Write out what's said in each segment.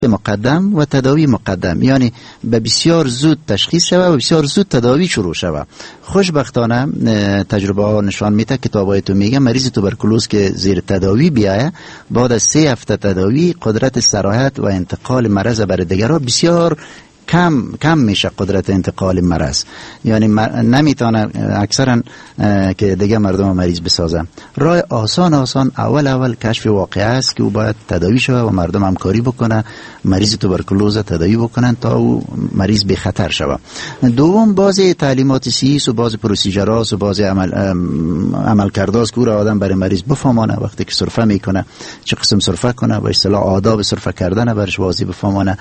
مقدم و تداوی مقدم، یعنی به بسیار زود تشخیص شود و بسیار زود تداوی شروع شود. خوشبختانه تجربه ها نشان میده، کتابای تو میگه مریض توبرکولوز که زیر تداوی بیایه بعد از 3 هفته تداوی قدرت سرایت و انتقال مرض برای دیگرها بسیار کم میشه. قدرت انتقال مرض یعنی نمیتونه اکثرا که دیگه مردم مریض بسازن. راه آسان اول کشف واقعه است که او باید تداوی شود و مردم همکاری بکنه، مریض توبرکولوز تداوی بکنن تا او مریض به خطر شود. دوم بعضی تعلیمات سیس و بعضی پروسیجرات و بعضی عملکرداست که او را آدم برای مریض بفهمانه وقتی که سرفه میکنه چه قسم سرفه کنه و اصطلاح آداب سرفه کردن برش واضح بفهمانه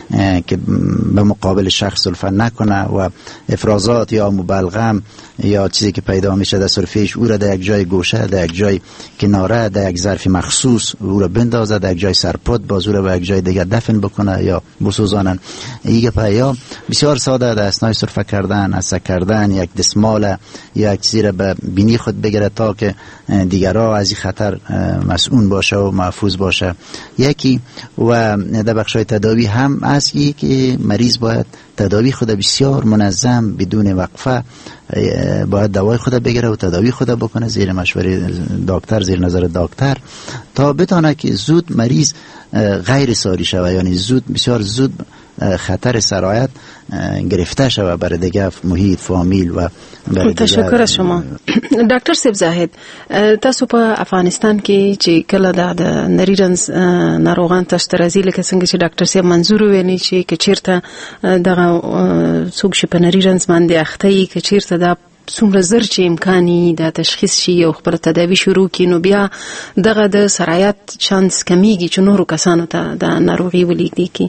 که به مقابل شخص سرفه نکنه و افرازات یا مبلغم یا چیزی که پیدا میشه در سرفهش او را در یک جای گوشه، در یک جای کناره، در یک ظرف مخصوص او را بندازه، در یک جای سرپد باز او را به یک جای دیگر دفن بکنه یا بسوزانن. ایگه یا بسیار ساده در اثنای سرفه کردن، عسک کردن، یک دستمال یا یک چیزی را به بینی خود بگیره تا که دیگرها از این خطر مسئول باشه و محفوظ باشه. یکی و در بخشای تداوی هم است که مریض باید تداوی خود بسیار منظم بدون وقفه باید دوای خود بگیره و تداوی خود بکنه زیر مشوره دکتر، زیر نظر دکتر، تا بتونه که زود مریض غیر ساری شود، یعنی بسیار زود خطر سرایت گرفته شود برای دیگه محیط فامیل و تشکر از شما. ډاکټر صاحب زاهد، تاسو په افغانستان کې چې کله د نریرنز ناروغان تاسو ته راځي لکه څنګه چې ډاکټر صاحب منظور ویلي چې که چیرته دغه څوک چې په نریرنز باندې اخته یي، که چیرته دا څومره زر چې امکاني د تشخیص شي او خپل تداوی شروع کړي، نو بیا دغه د سرایت چانس کمیږي چې نورو کسانو ته د ناروغي ولیږدي کی.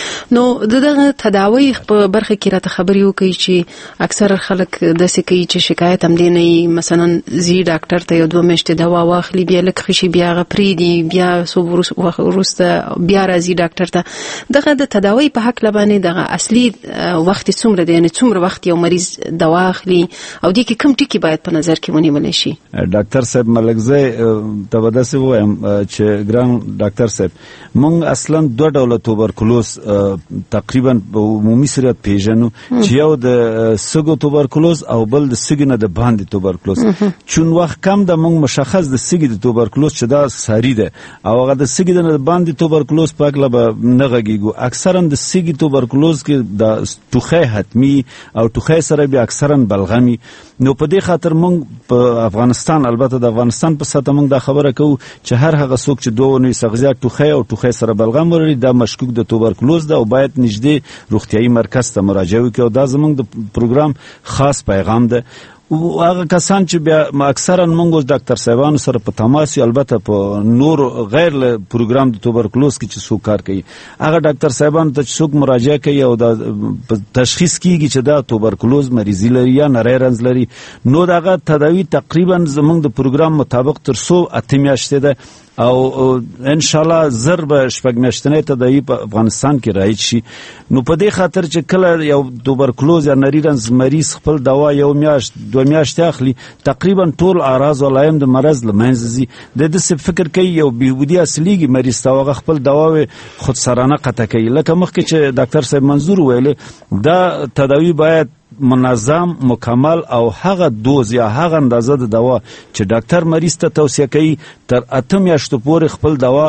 نو دغه تداوی په برخه کې راته خبرې وکړي چې اکثر خلک داسې کوي چې شکایت هم دی نه، مثلا زی ډاکټر ته یو 2 میاشتې دوا واخلي، بیا لکه خشي بیا غپریدي، بیا څو وروسته بیا راځي ډاکټر ته. دغه د تداوی په حق لبانې دغه اصلي وخت څومره دی، یعنی څومره وخت یو مریض دوا اخلي او دې کې کوم ټکي باید په نظر کې ونیول شي؟ ډاکټر صاحب ملکزی ته به داسې ووایم چې ګران ډاکټر صاحب، موږ اصلا 2 ډوله توبرکولوز تقریبا په عمومي صورت پیژنو چې یو د سږو توبرکولوز او بل د سږي نه د باندې توبرکولوز. چون وخت کم د موږ مشخص د سږي د توبرکولوز چې دا ساری ده او هغه د سږي نه د باندې توبرکولوز په اړه به نه غږیږو. اکثرا د سږي توبرکولوز کې د ټوخی حتمی او ټوخی سره بیا اکثرا بلغمي. نو په دې خاطر موږ په افغانستان، البته د افغانستان په سطح موږ دا خبره کوو چې هر هغه څوک چې 2 نوي سغزیات ټوخی او ټوخی سره بلغم ولري دا مشکوک د توبرکولوز ده او باید نږدې روغتیايي مرکز ته مراجعه وکړي او دا زموږ د پروګرام خاص پیغام ده. او هغه کسان چې بیا اکثرا موږ ډاکټر صاحبانو سره په تماس، البته په نور غیر له پروګرام د توبرکولوز کې چې څوک کار کوي، هغه ډاکټر صاحبانو ته چې څوک مراجعه کوي او دا تشخیص کیږي چې دا توبرکولوز مریضي لري یا نریرنز لري، نو دغه تداوی تقریبا زموږ د پروګرام مطابق تر 108 میاشتې ده او ان شاء الله زر به شپږ میاشتنې تداوی په افغانستان کې رایج شي. نو په دې خاطر چې کله یو توبرکولوز یا نریرنز مریض خپل دوا 1 میاشت 2 میاشتې اخلي، تقریبا ټول اعراض او علائم د مرض لمنځه ځي. د دې فکر کوي یو بهبودي اصليږي مریض ته هغه خپل دوا خودسرانه قطع کوي. لکه مخکې چې ډاکټر صاحب منظور ویل، دا تداوی باید منظم، مکمل او هغه دوز یا هغه اندازه د دوا چې ډاکټر مریض ته توصیه کوي تر 8 میاشتو پورې خپل دوا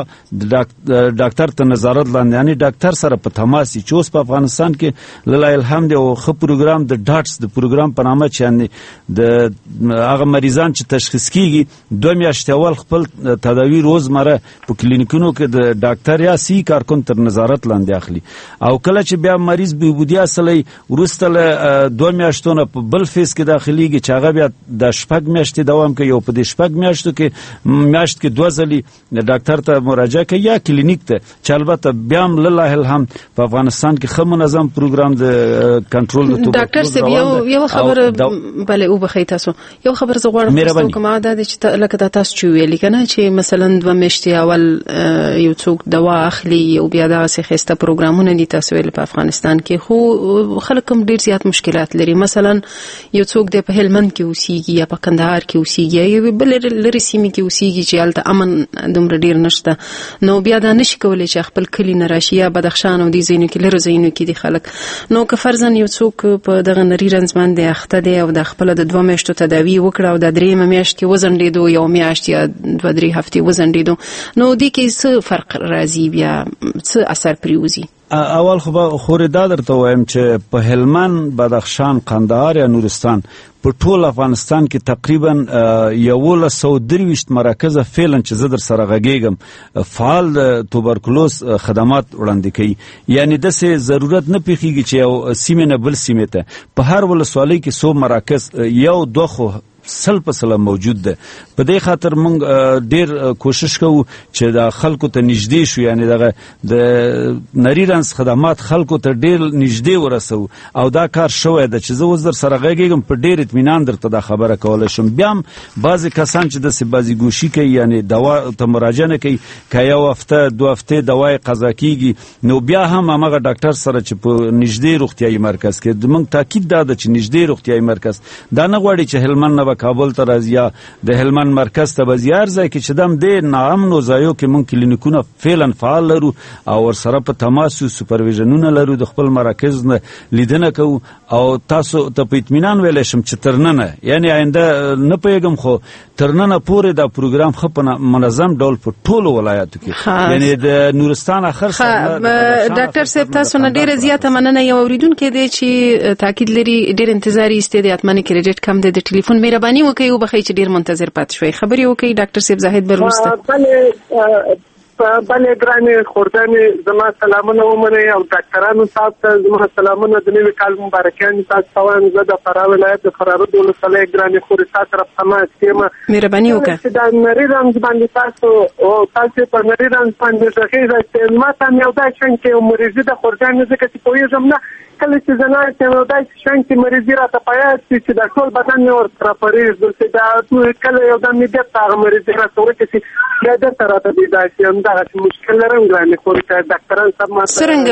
ډاکټر ته نظارت لاندې، یعنی ډاکټر سره په تماس چې اوس په افغانستان کې لله الحمد او خو پروګرام د ډاټس د پروګرام په نامه چې یعنی د هغه مریضان چې تشخیص کیږي 2 میاشتې اول خپل تداوی روزمره په کلینیکونو کې د ډاکټر یا سی کارکون تر نظارت لاندې اخلي. او کله چې بیا مریض بهبودي اصلي ورسته 2 میاشتونه په بل فیس کې داخليږي چې هغه بیا د 6 میاشتې دوام کوي او په دې 6 میاشتو کې میاشت کې 2 ځلې ډاکټر ته مراجعه کوي یا کلینیک ته، چې البته بیا هم لله الحمد په افغانستان کې خو منظم پروګرام د کنټرول د توبرکولوز. ډاکټر صاحب یو خبر بلې او بخی تاسو یو خبر زه غواړم تاسو کومه ده چې لکه تاسو چې ویل کنه چې مثلا 2 میاشتې اول یو څوک دوا اخلي او بیا دا څه خسته پروګرامونه دي تاسو ویل په افغانستان کې، خو خلک هم ډیر زیات مشکل مشکلات لري. مثلا یو څوک د په هلمند کې اوسېږي یا په کندهار کې اوسېږي یا بل لري سیمه کې اوسېږي چې هلته امن دومره ډیر نشته، نو بیا دا نشي کولای چې خپل کلی نه راشي یا بدخشان او دې ځایونو کې لري ځایونو کې دي خلک. نو که فرضاً یو څوک په دغه نری رنځ باندې اخته دی او د خپل د 2 میاشتو تداوی وکړه او د 3 میاشت کې وزن ډیدو یو میاشت یا 2-3 هفتې وزن ډیدو، نو دې کې څه فرق راځي بیا څه اثر پریوزي؟ اول خو دا درته وایم چې په هلمند، بدخشان، قندهار یا نورستان په ټول افغانستان کې تقریبا 1123 مراکز فعلا چې زه در سره غږیږم فعال د توبرکلوز خدمات وړاندې کوي. یعنی داسې ضرورت نه پیښیږي چې یو سیمې نه بل سیمې ته په هر ولسوالۍ کې 100 مراکز 1-2 خو 100% موجود ده. په دې خاطر موږ ډیر کوشش کوو چې د خلکو ته نږدې شو، یعنی دغه د نری رنځ خدمات خلکو ته ډیر نږدې ورسو او دا کار شوی ده چې زه اوس در سره غږیږم په ډیر اطمینان درته دا خبره کولای شم. بیا هم بعضې کسان چې داسې بعضې ګوشي کوي، یعنی دوا ته مراجعه نه کوي، که 1 هفته 2 هفتې دوا یې قضا کیږي، نو بیا هم همغه ډاکټر سره چې په نږدې روغتیایي مرکز کې موږ تاکید دا ده چې نږدې روغتیایي مرکز دا نه غواړي چې هلمند نه کابل ته راځي یا د هلمند مرکز ته به هر ځای کې چې دم د ناامنو ځایو کې موږ کلینیکونه فعلا فعال لرو او ورسره په تماس یو سوپرویژنونه لرو، د خپل مراکز نه لیدنه کوو او تاسو ته په اطمینان ویلی شم چې تر ننه، یعنی آینده نه پوهېږم خو تر ننه پورې دا پروګرام ښه په منظم ډول په ټولو ولایاتو کې، یعنی د نورستان اخر ډاکټر صاحب تاسو نه ډیره زیاته مننه. یو اوریدونکی دی چې تاکید لري ډیر انتظار یې ایستی دی، اتمنه کریډټ کم دی، د ټلیفون مهرباني وکړئ وبخئ چې ډیر منتظر پاتې شوئ. خبرې وکړئ ډاکټر صاحب زاهد بروسته. بله ګرانې خوردانې زما سلامونه ومنئ او ډاکټرانو تاسو ته زما سلامونه، د نوي کال مبارکیانې تاسو ته وایم. زه د فراه ولایت د فراه د ولسوالۍ ګرانې خورې تا طرف تماس یم. مهرباني وکړه چې د نري رنځ باندې تاسو په نري رنځ باندې غږېږئ چې ما ته هم یو دا شان کې یو مریضي د خوردانې ځکه چې پوهېږم نه کله چې زه ناست یم یو داسې شان کې مریضي راته په یاد شي چې دا ټول بدن مې ورسره پرېږدو چې دا کله یو دم مې بېرته هغه مریضي راته وکړي چې بیا دلته راته پیدا شي. همدغسې مشکل لرم ګرانې خورې که ډاکټران صاحب ما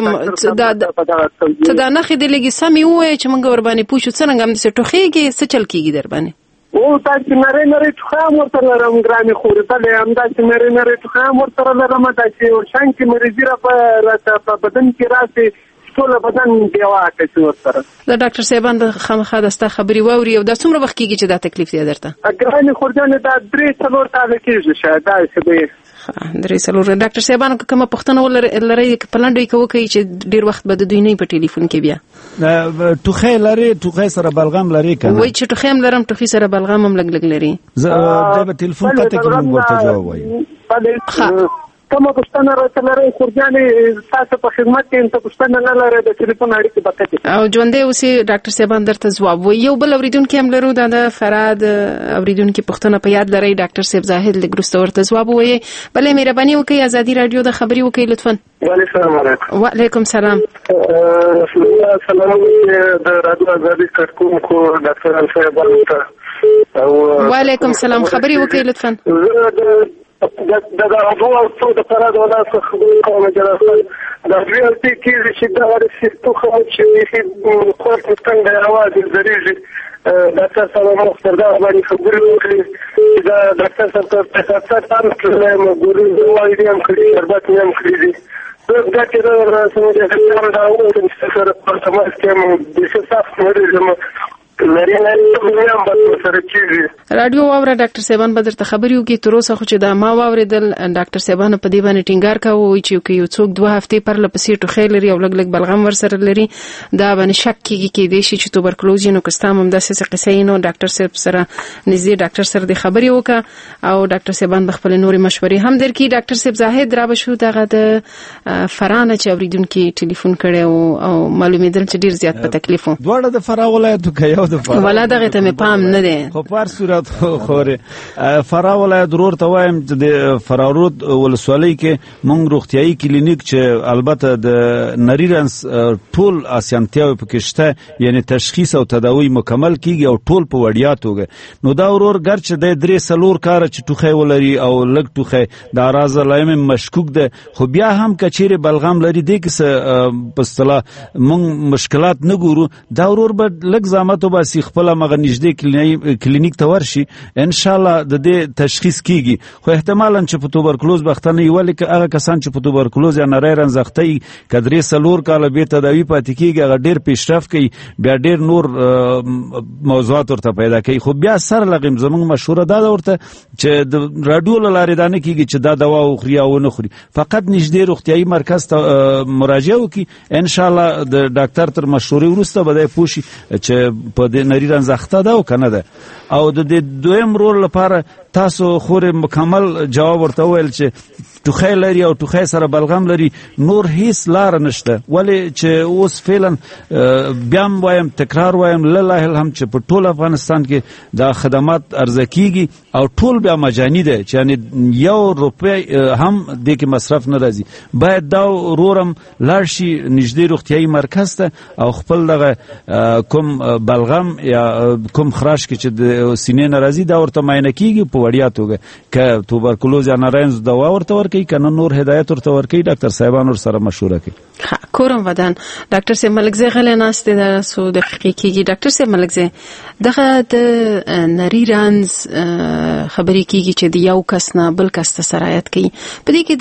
څرنګه دا نښې دې لږې سمې ووایه چې موږ ورباندې پوه شو څرنګه همداسې ټوخېږي، څه چل کېږي در باندې؟ داسې نری نری ټوخی هم ورسره لرم ګرانې خورې، بلې همداسې نری نری ټوخی هم ورسره لرم، داسې یو شان کې مریضي راته په بدن کې راسي ټول بدن بیواکه چې ورسره. دا ډاکټر صاحبان د خامخا د ستا خبرې واوري او دا څومره وخت کېږي چې دا تکلیف دی درته؟ ګرانې خورجانې دا 3-4 کاله کېږي شاید داسې به 3-4. ډاکټر صاحبانو که کومه پوښتنه ولرئ په لنډو کې وکړئ چې ډېر وخت به د دوی نه په ټلیفون کې بیا ټوخی لري، ټوخی سره بلغم لري که نه؟ وایي چې ټوخی هم لرم، ټوخي سره بلغم هم لږ لږ لري. دا به ټلیفون قطع کې موږ ورته جواب وایو. کومه پوښتنه راته لرئ خورجانې تاسو په خدمت کې ته پوښتنه نه لرئ د ټلیفون اړیکې به قطع او ژوندی اوسې ډاکټر صاحبان درته ځواب وایي. یو بل اورېدونکي هم لرو، دا د فراه د اورېدونکي پوښتنه په یاد لرئ ډاکټر صاحب زاهد لږ وروسته ورته ځواب ووایي. بلې مهرباني وکړئ ازادي راډیو د خبرې وکړئ لطفا. السلام علیکم. وعلیکم سلام. سلام د رادیو ازادي کارکونکو ډاکټرانو صاحبانو ته. وعلیکم سلام. خبرې وکړئ لطفا. د هغو څو د فراه د ولایت څخه خبرې کوم چې د ریالټي کېږي چې دغه سیستوخه چې بیخي خور په څنګه اواز درېږي. ډاکټر صاحب مختار دا باندې خبرې وکړي چې دا ډاکټر صاحب ته پېښه هم کړی م ګوري والدې هم کړي شربت مې هم کړي دي. دا چې راسمه د هلمند دا وکړم چې سره په تماس کې م بیخي سخت مریض راډیو واوره ډاکټر صاحبان به درته خبرې وکړي. تر اوسه خو چې دا ما واورېدل ډاکټر صاحبانو په دې باندې ټینګار کاوه وایي چې یو څوک 2 هفتې پرله پسې ټوخی لري او لږ لږ بلغم ورسره لري، دا باندې شک کېږي کېدای شي چې توبرکلوز نو که ستا هم همداسې څه قصه یې نو ډاکټر صاحب سره نږدې ډاکټر سره دې خبرې وکړه او ډاکټر صاحبان به خپلې نورې مشورې هم درکړي. ډاکټر صاحب زاهد را به شو دغه د فراه نه چې اورېدونکي ټلیفون کړی او معلومېدل چې ډېر زیات په تکلیف و. دواړه د فراه ولایت که او د فراه ولا دغه ته مې پام نه دی خو په هر صورت خوره فراه ولایت ضرور ته وایم چې د فراه رود ولسوالۍ کې مونږ روغتیايي کلینیک چې البته د نریرنس ټول اسانتیاوې پکې شته یعنی تشخیص او تداوی مکمل کیږي او ټول په وړیا توګه نو دا ورور ګرچې د 3 کار چې ټوخی ولري او لږ ټوخی د اراز لایم مشکوک ده خو بیا هم کچېره بلغم لري د کیسه په اصطلاح مونږ مشکلات نه ګورو دا ورور به لږ زحمت وباسي خپل مغه نږدې کلینیک ته ورشي ان شاء الله د دې تشخیص کیږي خو احتمالاً چې په توبرکلوز بختنه یولې که هغه کسان چې په توبرکلوز یا نریرن زختي کدرې سلور کال به تداوی پاتې کیږي هغه ډیر پیشرفت کوي بیا ډیر نور موضوعات ورته پیدا کوي خو بیا سره لغم زموږ مشوره دا ورته چې د رادیو لارې دانه کیږي چې دا دوا او خوري او نه خوري فقط نږدې روغتيایي مرکز ته مراجعه وکړي ان شاء الله د ډاکټر تر مشورې وروسته به پوښي چې په دې نریرن زخته ده او کنه ده او د دویم رول لپاره تاسو خوري مکمل جواب ورته ویل چې ټوخی لري او ټوخی سره بلغم لري نور هیڅ لار نشته ولی چې اوس فعلا بیا وایم تکرار وایم لله الحمد چې په ټول افغانستان کې دا خدمات ارزه کیږي او ټول بیا مجانی ده چې یعنی 1 روپۍ هم د کې مصرف نه راځي باید دا رورم لارشي نږدې روغتيایي مرکز ته او خپل دغه کوم بلغم یا کوم خراش کې چې د سینې ناراضي دا ورته معاینه کیږي په وړیا توګه ک توبرکلوز یا نارینز دوا ورته ورکړي کنه نور هدایت ورته ورکړي ډاکټر صاحبان ور سره مشوره کوي کورم ودان ډاکټر صاحب ملکزی غل ناست د سو د حقیقي ډاکټر صاحب ملکزی دغه د نریرانز خبرې کیږي چې د یو کس نه بل کس ته سرایت کوي په دې کې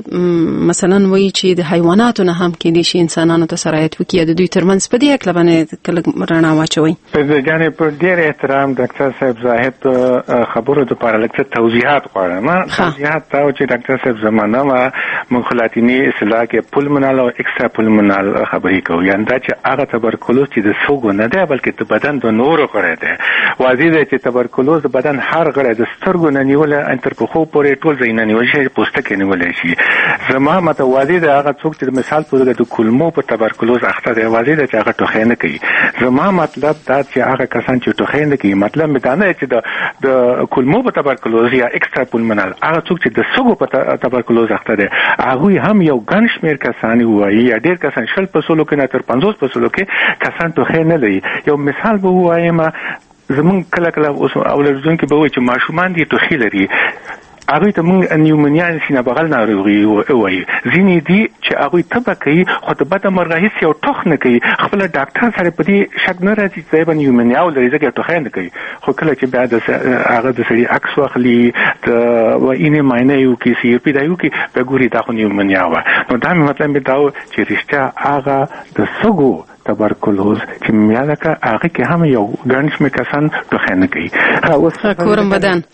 د مثلا وایي چې د حیواناتو نه هم کې دي شي انسانانو ته سرایت وکړي د دوی ترمنځ په دې اکل باندې کله رڼا واچوي په جانب پر ډیر احترام ډاکټر صاحب زاهد خبرو د لپاره لکه توضیحات غواړم توضیحات دا چې ډاکټر صاحب زمانہ ما مخالاتینی اصطلاح کې پولمنال او ایکسترا پولمنال خبرې کوي یعنی دا چې هغه تبرکلوز چې د سوګو نه دی بلکې د بدن د نورو غړي دی واضح دی چې تبرکلوز د بدن هر غړی د سترګو نه نیول انتر په خو پورې ټول ځای نه نیول شي پوستکي نیول شي زما متوازی دی هغه څوک چې مثال په د کولمو په تبرکلوز اخته دی واضح دی چې هغه ټوخی نه کوي زما مطلب دا چې هغه کسان چې ټوخی نه کوي مطلب مې دا نه چې د کولمو په تبرکلوز یا ایکسترا پولمنال هغه څوک چې د سوګو په تبرکلوز اخته دی هغه هم یو ګڼ شمېر کسان وایي یا ډېر کسان شل په سلو کې نه تر 50 په سلو کې کسان ټوخی نه لري یو مثال به وایم زمون کله اوس اولادون کې به وایي چې ماشومان دي ټوخی لري هغه ته موږ نیومونیا سینه بغل ناروغي وایي ځینې دي چې هغه تبه کوي خو د بده مرغه هیڅ یو ټوخ نه کوي خپل ډاکټر سره په دې شک نه راځي چې به نیومونیا ولري ځکه ټوخی نه کوي خو کله چې بیا د هغه د سړي عکس واخلي د وینې معاینه یو کې سی پی دا یو کې به ګوري دا خو نیومونیا و نو دا مطلب دا چې رښتیا هغه د سګو تبرکلوز چې میالکه هغه کې هم یو ګڼ شمېر کسان ټوخی نه کوي اوس کورم بدن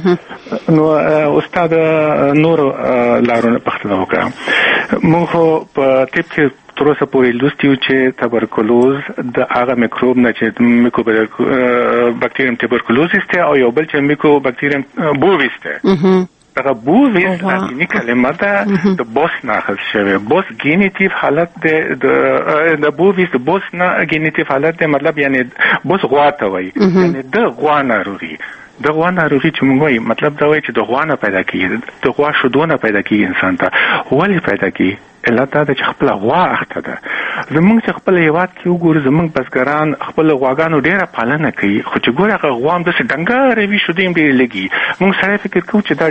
نو استاد نور لارونه پختنه وکړه موږ په ټیپ کې تر اوسه پورې لوستیو چې تبرکلوز د هغه میکروب نه چې میکوبکټیریم تبرکلوزیس ته او یو بل چې میکوبکټیریم بوویس ته دغه بوویس لاتینی کلمه ده د بوس نه اخذ شوی بوس گینیتیو حالت ده د بوویس د بوس نه گینیتیو حالت ده مطلب یعنی بوس غوا ته وایي یعنی د غوا ناروغي د غوا ناروغي چې موږ وایي مطلب دا وایي چې د غوا نه پیدا کیږي د غوا شودونه پیدا کیږي انسان ته ولې پیدا کیږي علت دا چې خپل غوا اخته ده زمونږ چې خپل هیواد کې وګورو زمونږ بزګران خپل غواګانو ډیره پالنه کوي خو چې ګوره هغه غوا هم داسې ډنګرې وي شودې هم ډېرې لګي موږ سړی فکر کوو چې دا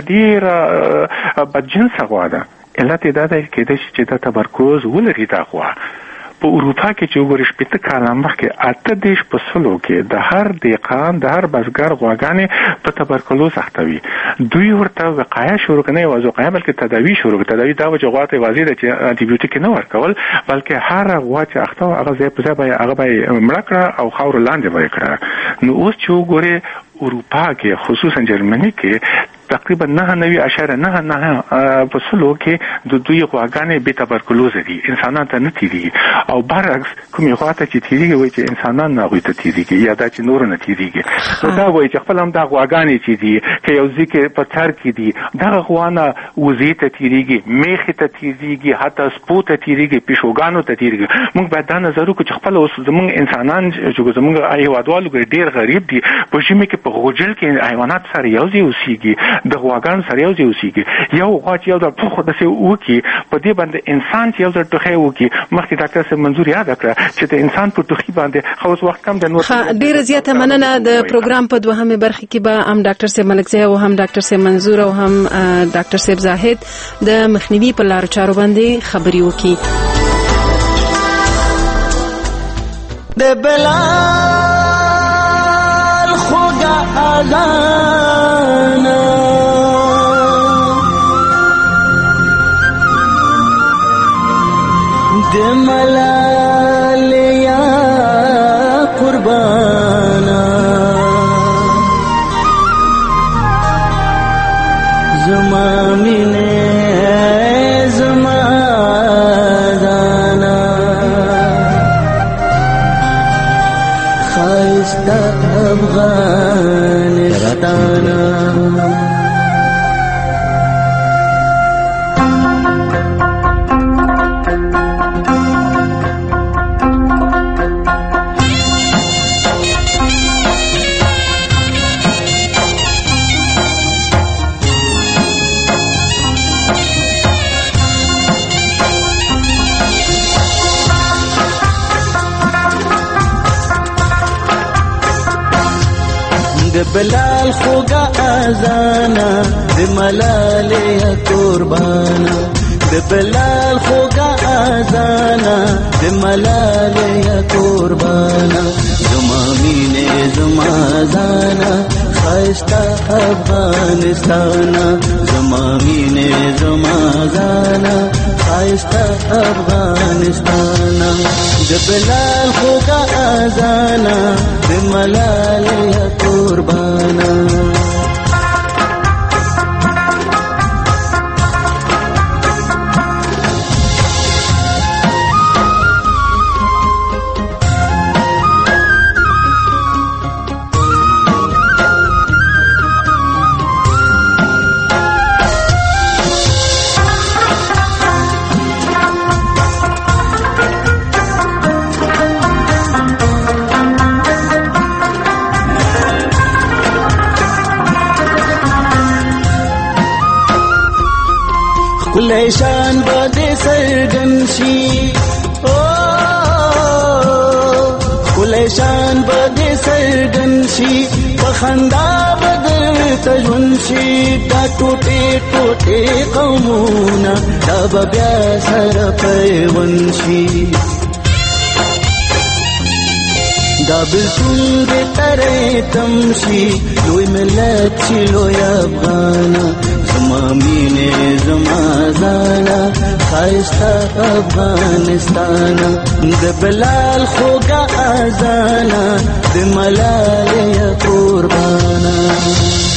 ډېره بدجنسه غوا ده علت یې دا دی کېدای شي چې دا تبرکلوز ولري دا غوا په اروپا کې چې وګورئ 15 کاله مخکې 8% کې د هر دهقان د هر بزګر غواګانې په تبرکلوز اخته وي دوی ورته وقایه شروع کړي او وقایه بلکې تداوی شروع کړي تداوی دا چې غوا ته واضح ده چې انټي بیوټیک نه ورکول بلکې هر غوا چې اخته هغه ځای په ځای به هغه به مړه کړه او خاور لاندې به کړه نو اوس چې وګورئ اروپا کې خصوصا جرمني کې تقریبا 99.99% په سلو کې د دوی غواګانې به تبرکلوز دي، انسانان ته نه تیریږي، او برعکس کومې خواته چې تیریږي وایي چې انسانان نه هغوی ته تیریږي یا دا چې نور نه تیریږي. نو دا وایي چې خپل هم دا غواګانې چې دي که یو ځای کې په سر کې دي دغه غوا نه وزې ته تیریږي، میخې ته تیریږي، حتی سپو ته تیریږي، پیشوګانو ته تیریږي. موږ باید دا نظر وکړو چې خپل اوس زموږ انسانان چې زموږ هېوادوالو ډېر غریب دي، په ژمي کې په غوجل کې حیوانات سره یو ځای اوسېږي، د غواګانو سره یو ځای اوسېږي. یو غوا چې یو ځل ټوخ داسې وکړي په دې باندې انسان چې یو ځل ټوخی وکړي، مخکې ډاکټر صاحب منظور یاده کړه چې د انسان په ټوخي باندې خو اوس وخت کم د نور. ډېره زیاته مننه. د پروګرام په دوهمه برخه کې به هم ډاکټر صاحب ملکزی او هم ډاکټر صاحب منظور او هم ډاکټر صاحب زاهد د مخنیوي په لارو چارو باندې خبرې وکړي. د بلال خوږه اذان د ملال یا قربانا زما مینه زما دانا خایسته افغانستانا بلال خوږه اذانا د ملالې قربانا د بلال خوږه اذانا د ملالې قربانا زما مینه زما زانا خایسته افغانستانا زما مینه زما زانا خایسته افغانستانا د بلال خوږه اذانا د ملالې قربانا کلیشان بده سرگنشی کلیشان بده سرگنشی بخندا بدر تجونشی دا ټوټه ټوټه قومونه دا بیا سره پیونشي دا بلتون دې ترې تمشي لوی ملت شي لوی افغانا زما مینه زما زانا خایسته افغانستانا د بلال خوږه اذانا د ملالې قربانا